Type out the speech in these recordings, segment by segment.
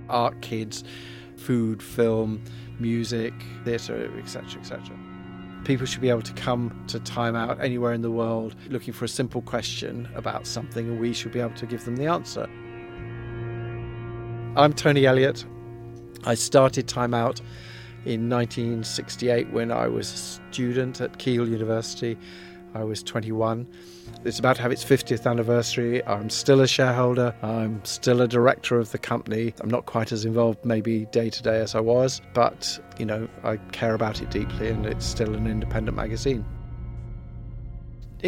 art kids, food, film, music, theatre, etc., etc. People should be able to come to Time Out anywhere in the world looking for a simple question about something, and we should be able to give them the answer. I'm Tony Elliott. I started Time Out in 1968 when I was a student at Keele University. I was 21. It's about to have its 50th anniversary. I'm still a shareholder. I'm still a director of the company. I'm not quite as involved maybe day to day as I was, but, I care about it deeply, and it's still an independent magazine. In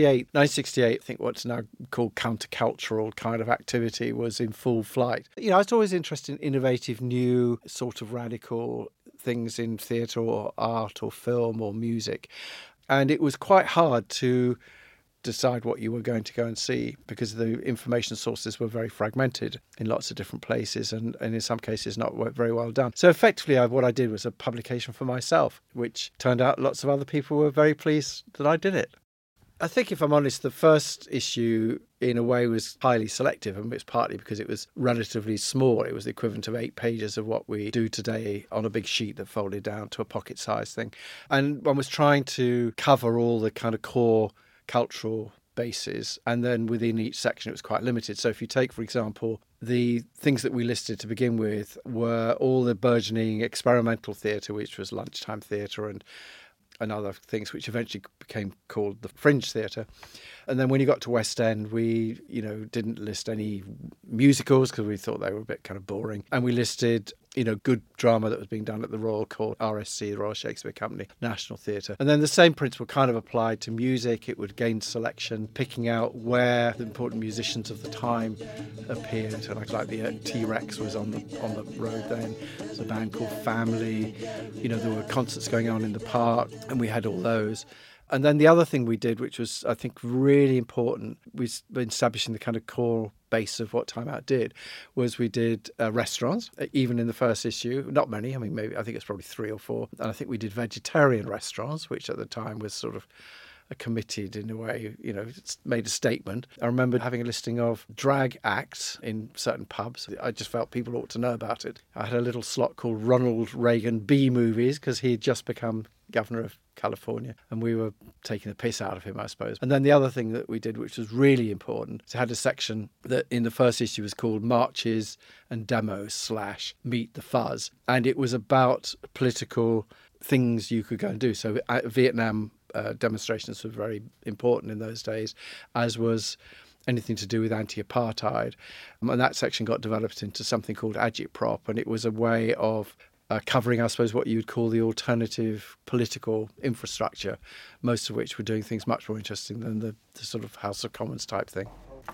1968, I think what's now called countercultural kind of activity was in full flight. I was always interested in innovative, new, sort of radical things in theatre or art or film or music. And it was quite hard to decide what you were going to go and see because the information sources were very fragmented in lots of different places and in some cases not very well done. So effectively what I did was a publication for myself, which turned out lots of other people were very pleased that I did it. I think, if I'm honest, the first issue in a way was highly selective, and it's partly because it was relatively small. It was the equivalent of 8 pages of what we do today on a big sheet that folded down to a pocket-sized thing. And one was trying to cover all the kind of core cultural bases, and then within each section it was quite limited. So if you take, for example, the things that we listed to begin with were all the burgeoning experimental theatre, which was lunchtime theatre and other things which eventually became called the fringe theatre. And then when you got to West End, we, didn't list any musicals because we thought they were a bit kind of boring. And we listed, good drama that was being done at the Royal Court, RSC, the Royal Shakespeare Company, National Theatre. And then the same principle kind of applied to music. It would gain selection, picking out where the important musicians of the time appeared. So like the T-Rex was on the road then. There's a band called Family. There were concerts going on in the park, and we had all those. And then the other thing we did, which was, I think, really important, was establishing the kind of core base of what Time Out did, was we did restaurants, even in the first issue. Not many. I think it's probably 3 or 4. And I think we did vegetarian restaurants, which at the time was sort of committed in a way, it's made a statement. I remember having a listing of drag acts in certain pubs. I just felt people ought to know about it. I had a little slot called Ronald Reagan B movies because he had just become governor of California and we were taking the piss out of him, I suppose. And then the other thing that we did, which was really important, it had a section that in the first issue was called Marches and Demos / Meet the Fuzz. And it was about political things you could go and do. So Vietnam demonstrations were very important in those days, as was anything to do with anti-apartheid. And that section got developed into something called Agitprop, and it was a way of covering, I suppose, what you would call the alternative political infrastructure, most of which were doing things much more interesting than the sort of House of Commons type thing.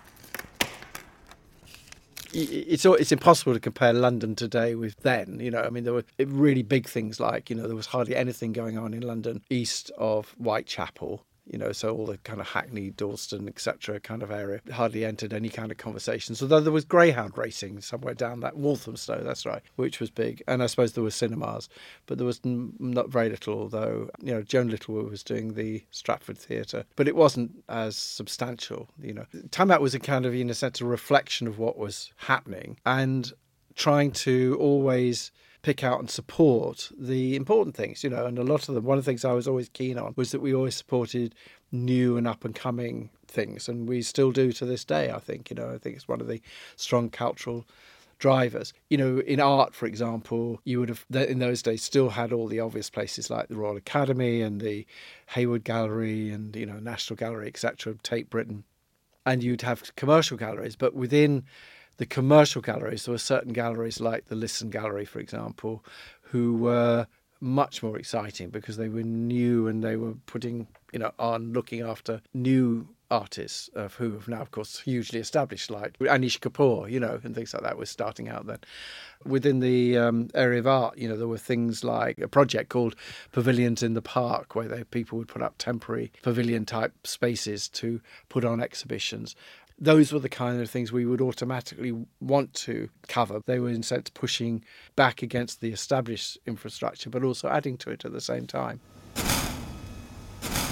It's impossible to compare London today with then. There were really big things like, there was hardly anything going on in London east of Whitechapel. So all the kind of Hackney, Dalston, etc. kind of area hardly entered any kind of conversations, although there was greyhound racing somewhere down that Walthamstow, that's right, which was big. And I suppose there were cinemas, but there was not very little, although, Joan Littlewood was doing the Stratford Theatre, but it wasn't as substantial, Time Out was a kind of, in a sense, a reflection of what was happening and trying to always pick out and support the important things, and a lot of them, one of the things I was always keen on was that we always supported new and up and coming things, and we still do to this day, I think. I think it's one of the strong cultural drivers. In art, for example, you would have, in those days, still had all the obvious places like the Royal Academy and the Hayward Gallery and, National Gallery, etc., Tate Britain. And you'd have commercial galleries, but within the commercial galleries, there were certain galleries like the Lisson Gallery, for example, who were much more exciting because they were new and they were putting, on looking after new artists who have now, of course, hugely established, like Anish Kapoor, and things like that were starting out then. Within the area of art, there were things like a project called Pavilions in the Park, where people would put up temporary pavilion-type spaces to put on exhibitions. Those were the kind of things we would automatically want to cover. They were, in a sense, pushing back against the established infrastructure, but also adding to it at the same time.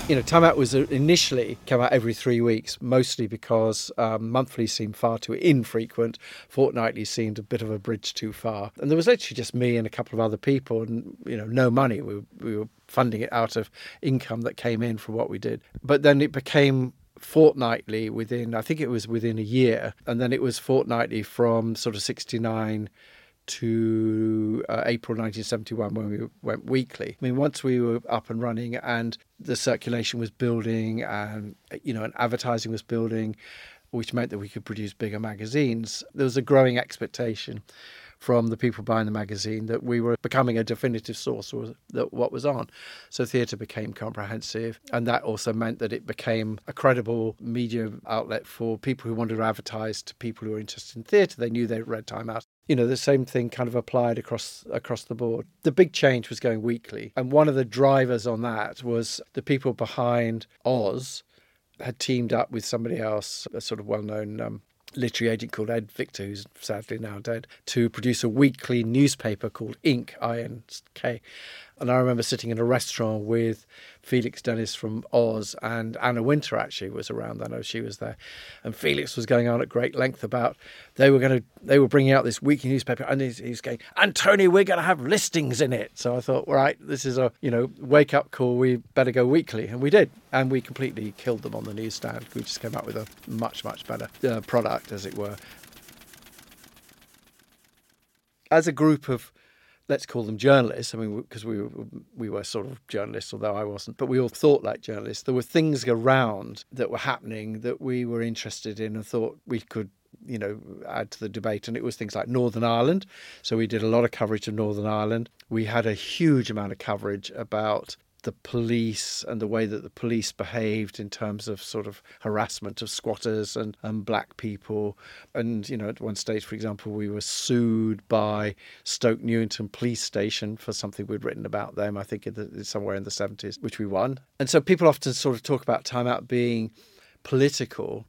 Time Out was initially came out every 3 weeks, mostly because monthly seemed far too infrequent. Fortnightly seemed a bit of a bridge too far. And there was literally just me and a couple of other people and, no money. We were funding it out of income that came in from what we did. But then it became fortnightly I think it was within a year. And then it was fortnightly from sort of 69 to April 1971 when we went weekly. I mean, once we were up and running and the circulation was building and, and advertising was building, which meant that we could produce bigger magazines, there was a growing expectation from the people buying the magazine that we were becoming a definitive source of what was on. So theatre became comprehensive, and that also meant that it became a credible media outlet for people who wanted to advertise to people who were interested in theatre. They knew they'd read Time Out. The same thing kind of applied across the board. The big change was going weekly, and one of the drivers on that was the people behind Oz had teamed up with somebody else, a sort of well-known literary agent called Ed Victor, who's sadly now dead, to produce a weekly newspaper called Ink, I-N-K. And I remember sitting in a restaurant with Felix Dennis from Oz, and Anna Wintour actually was around. I know she was there. And Felix was going on at great length about they were bringing out this weekly newspaper, and he's going, "And Tony, we're going to have listings in it." So I thought, right, this is a wake up call. We better go weekly, and we did, and we completely killed them on the newsstand. We just came out with a much better product, as it were. As a group of, let's call them journalists. I mean, because we were sort of journalists, although I wasn't, but we all thought like journalists. There were things around that were happening that we were interested in and thought we could, add to the debate. And it was things like Northern Ireland. So we did a lot of coverage of Northern Ireland. We had a huge amount of coverage about the police and the way that the police behaved in terms of sort of harassment of squatters and black people. And, at one stage, for example, we were sued by Stoke Newington Police Station for something we'd written about them, I think somewhere in the 70s, which we won. And so people often sort of talk about Time Out being political.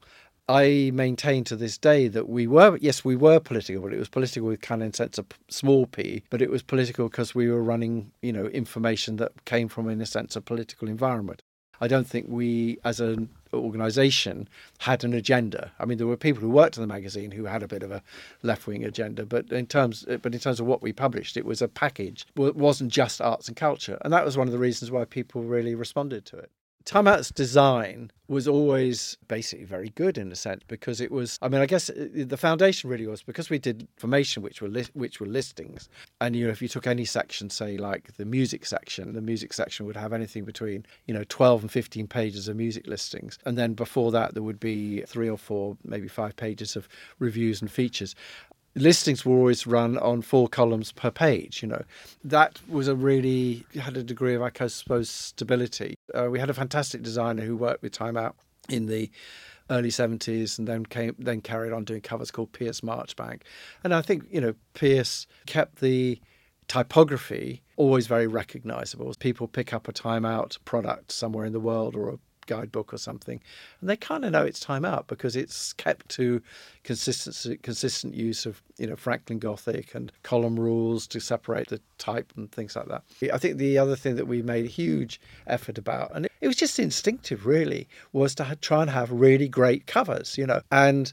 I maintain to this day that we were political, but it was political with kind of in sense of small p, but it was political because we were running, information that came from, in a sense, a political environment. I don't think we, as an organisation, had an agenda. I mean, there were people who worked in the magazine who had a bit of a left-wing agenda, but in terms of what we published, it was a package. It wasn't just arts and culture, and that was one of the reasons why people really responded to it. Time Out's design was always basically very good in a sense because it was, I guess the foundation really was because we did information which were listings. And, if you took any section, say like the music section would have anything between, 12 and 15 pages of music listings. And then before that, there would be 3 or 4, maybe 5 pages of reviews and features. Listings were always run on 4 columns per page, That was had a degree of, I suppose, stability. We had a fantastic designer who worked with Time Out in the early 70s and then carried on doing covers called Pierce Marchbank. And I think, Pierce kept the typography always very recognisable. People pick up a Time Out product somewhere in the world or a guidebook or something, and they kind of know it's Time Out because it's kept to consistent use of Franklin Gothic and column rules to separate the type and things like that. I think the other thing that we made a huge effort about, and it was just instinctive really, was to try and have really great covers, and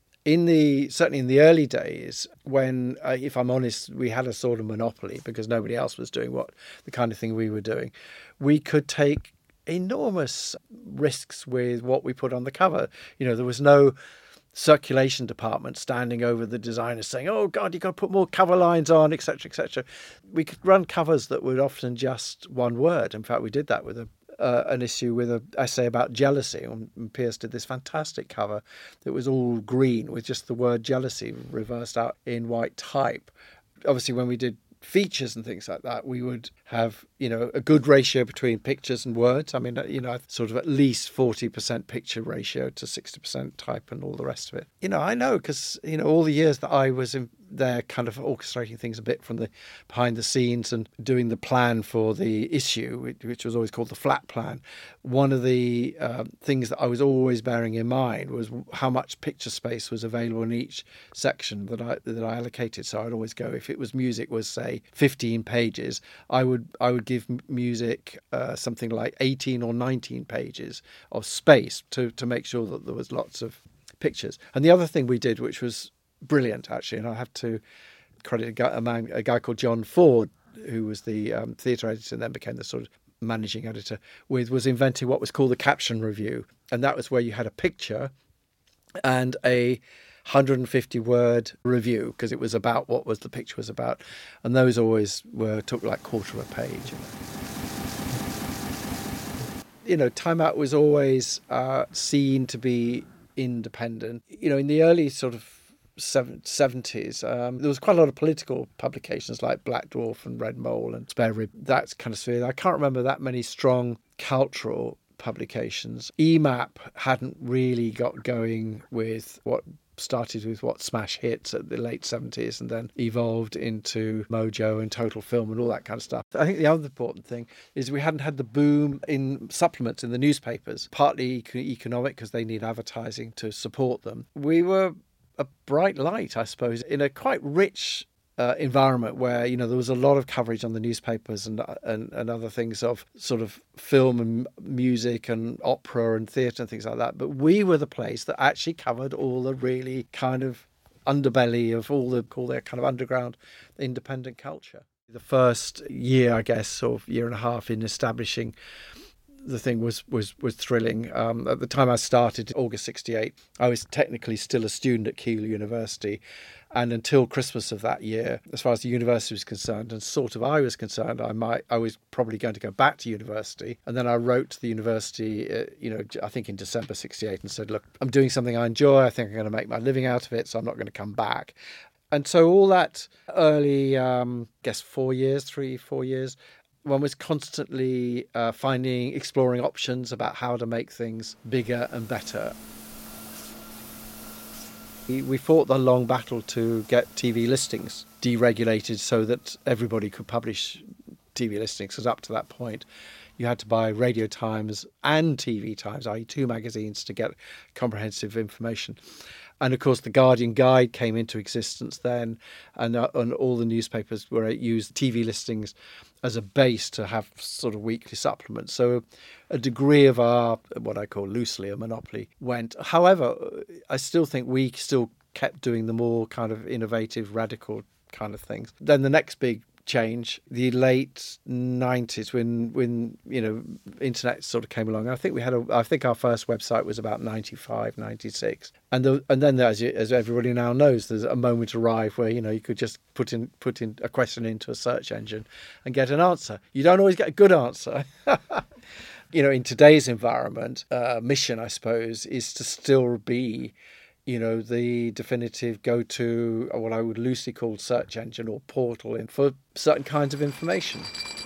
certainly in the early days when, if I'm honest, we had a sort of monopoly because nobody else was doing the kind of thing we were doing, we could take enormous risks with what we put on the cover. There was no circulation department standing over the designers saying, "Oh God, you've got to put more cover lines on," etc., etc. We could run covers that were often just one word. In fact, we did that with an issue with an essay about jealousy. And Pierce did this fantastic cover that was all green with just the word jealousy reversed out in white type. Obviously, when we did features and things like that, we would have, a good ratio between pictures and words. Sort of at least 40% picture ratio to 60% type and all the rest of it. I know because, all the years that I was they're kind of orchestrating things a bit from the behind the scenes and doing the plan for the issue, which was always called the flat plan. One of the things that I was always bearing in mind was how much picture space was available in each section that I allocated. So I'd always go, if it was music was say 15 pages, I would give music something like 18 or 19 pages of space to make sure that there was lots of pictures. And the other thing we did, which was brilliant actually, and I have to credit a guy called John Ford, who was the theatre editor and then became the sort of managing editor, was inventing what was called the caption review. And that was where you had a picture and a 150-word review, because it was about what the picture was about. And those always took like quarter of a page. Time Out was always seen to be independent. In the early sort of 70s, there was quite a lot of political publications like Black Dwarf and Red Mole and Spare Rib, that kind of sphere. I can't remember that many strong cultural publications. EMAP hadn't really got going with what started with Smash Hits at the late 70s and then evolved into Mojo and Total Film and all that kind of stuff. I think the other important thing is we hadn't had the boom in supplements in the newspapers, partly economic because they need advertising to support them. We were a bright light, I suppose, in a quite rich environment where there was a lot of coverage on the newspapers and other things of sort of film and music and opera and theatre and things like that. But we were the place that actually covered all the really kind of underbelly of all their kind of underground independent culture. The first year, I guess, or year and a half in establishing the thing was thrilling. At the time I started, August 68, I was technically still a student at Keele University. And until Christmas of that year, as far as the university was concerned, and sort of I was concerned, I was probably going to go back to university. And then I wrote to the university, I think in December 68, and said, look, I'm doing something I enjoy. I think I'm going to make my living out of it, so I'm not going to come back. And so all that early, 4 years, one was constantly exploring options about how to make things bigger and better. We fought the long battle to get TV listings deregulated so that everybody could publish TV listings, because up to that point you had to buy Radio Times and TV Times, i.e. two magazines, to get comprehensive information. And of course the Guardian Guide came into existence then, and all the newspapers used TV listings as a base to have sort of weekly supplements. So a degree of our, what I call loosely a monopoly, went. However, I still think we still kept doing the more kind of innovative, radical kind of things. Then the next big change, the late 90s, when internet sort of came along. I think I think our first website was about 95, 96. And then as everybody now knows, there's a moment arrived where you could just put in a question into a search engine and get an answer. You don't always get a good answer. In today's environment, mission, I suppose, is to still be the definitive go-to, what I would loosely call search engine or portal for certain kinds of information.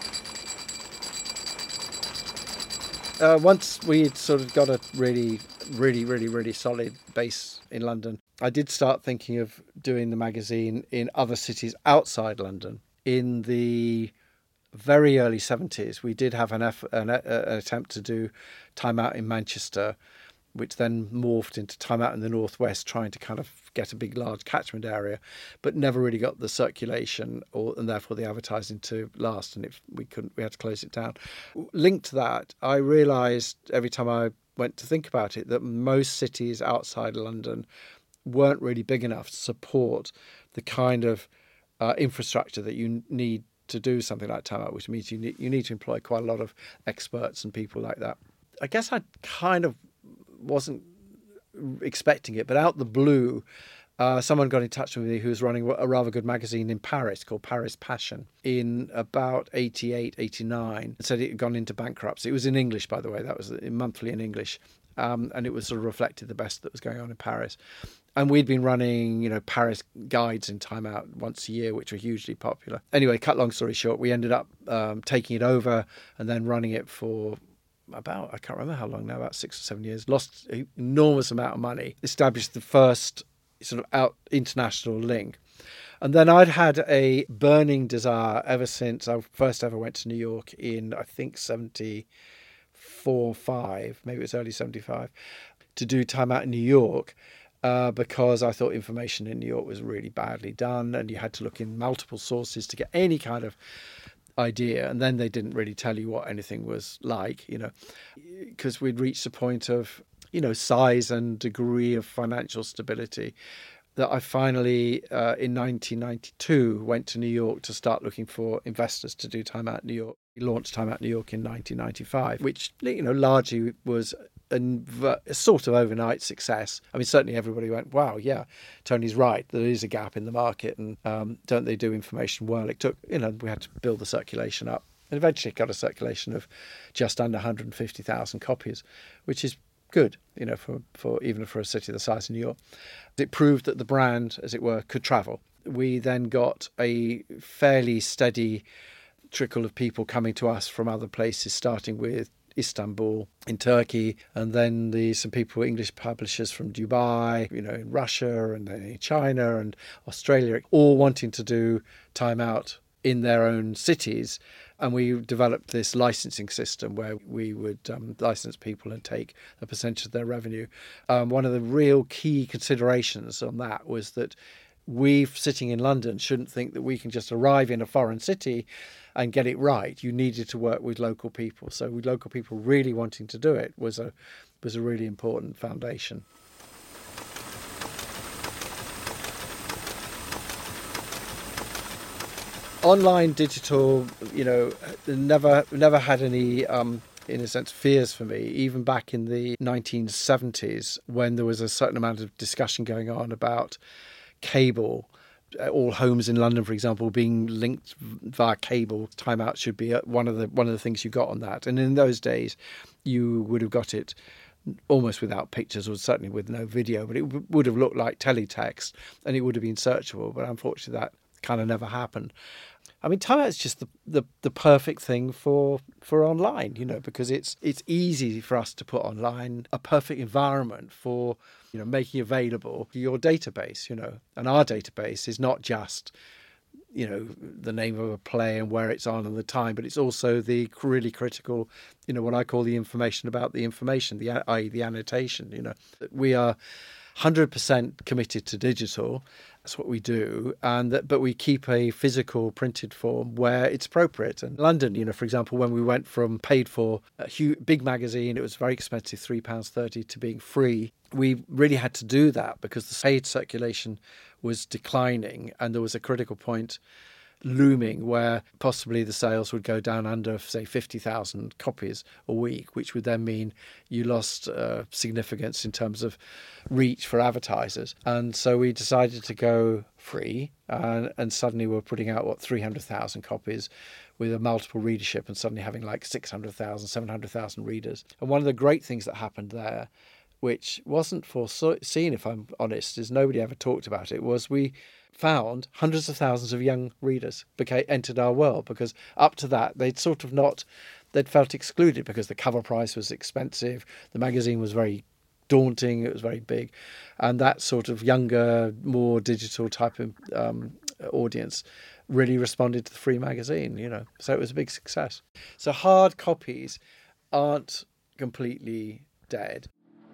Once we had sort of got a really, really, really, really solid base in London, I did start thinking of doing the magazine in other cities outside London. In the very early 70s, we did have an attempt to do Time Out in Manchester, which then morphed into Time Out in the Northwest, trying to kind of get a big, large catchment area, but never really got the circulation and therefore the advertising to last. And we had to close it down. Linked to that, I realised every time I went to think about it that most cities outside London weren't really big enough to support the kind of infrastructure that you need to do something like Time Out, which means you need to employ quite a lot of experts and people like that. I guess I kind of wasn't expecting it, but out the blue, someone got in touch with me who was running a rather good magazine in Paris called Paris Passion in about 88, 89, and said it had gone into bankruptcy. It was in English, by the way. That was monthly in English. And it was sort of reflected the best that was going on in Paris. And we'd been running, Paris guides in Time Out once a year, which were hugely popular. Anyway, cut long story short, we ended up taking it over and then running it for about, I can't remember how long now, about 6 or 7 years, lost an enormous amount of money, established the first sort of international link. And then I'd had a burning desire ever since I first ever went to New York in, I think, 74, 5, maybe it was early 75, to do Time Out in New York. Because I thought information in New York was really badly done, and you had to look in multiple sources to get any kind of idea, and then they didn't really tell you what anything was like, because we'd reached a point of, size and degree of financial stability that I finally, in 1992, went to New York to start looking for investors to do Time Out New York. We launched Time Out New York in 1995, which, largely was a sort of overnight success. I mean, certainly everybody went, wow, yeah, Tony's right. There is a gap in the market, and don't they do information well? It took, we had to build the circulation up, and eventually got a circulation of just under 150,000 copies, which is good, for even for a city the size of New York. It proved that the brand, as it were, could travel. We then got a fairly steady trickle of people coming to us from other places, starting with Istanbul in Turkey, and then some people, English publishers from Dubai, in Russia, and then in China and Australia, all wanting to do Time Out in their own cities. And we developed this licensing system where we would license people and take a percentage of their revenue. One of the real key considerations on that was that we, sitting in London, shouldn't think that we can just arrive in a foreign city and get it right. You needed to work with local people. So with local people really wanting to do it was a really important foundation. Online digital, never had any, in a sense, fears for me. Even back in the 1970s, when there was a certain amount of discussion going on about cable, all homes in London, for example, being linked via cable, Time Out should be one of the things you got on that. And in those days, you would have got it almost without pictures, or certainly with no video, but it would have looked like teletext, and it would have been searchable. But unfortunately, that kind of never happened. I mean, Time Out is just the perfect thing for online, because it's easy for us to put online, a perfect environment for, making available your database, and our database is not just, the name of a play and where it's on and the time, but it's also the really critical, what I call the information about the information, i.e. the annotation, We are 100% committed to digital. That's what we do, but we keep a physical printed form where it's appropriate. And London, for example, when we went from paid for a big magazine, it was very expensive, £3.30, to being free, we really had to do that because the paid circulation was declining, and there was a critical point looming where possibly the sales would go down under, say, 50,000 copies a week, which would then mean you lost significance in terms of reach for advertisers. And so we decided to go free, and suddenly we're putting out, 300,000 copies with a multiple readership, and suddenly having like 600,000, 700,000 readers. And one of the great things that happened there, which wasn't foreseen, if I'm honest, is nobody ever talked about it, was we found hundreds of thousands of young readers entered our world, because up to that they'd felt excluded because the cover price was expensive, the magazine was very daunting, it was very big, and that sort of younger, more digital type of audience really responded to the free magazine, so it was a big success. So hard copies aren't completely dead.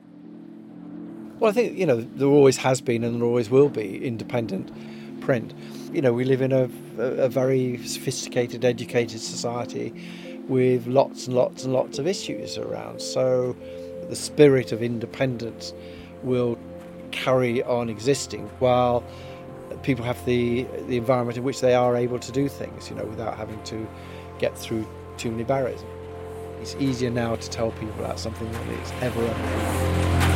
Well, I think, there always has been and there always will be independent print. We live in a very sophisticated, educated society with lots and lots and lots of issues around. So the spirit of independence will carry on existing while people have the environment in which they are able to do things, without having to get through too many barriers. It's easier now to tell people about something than it's ever been.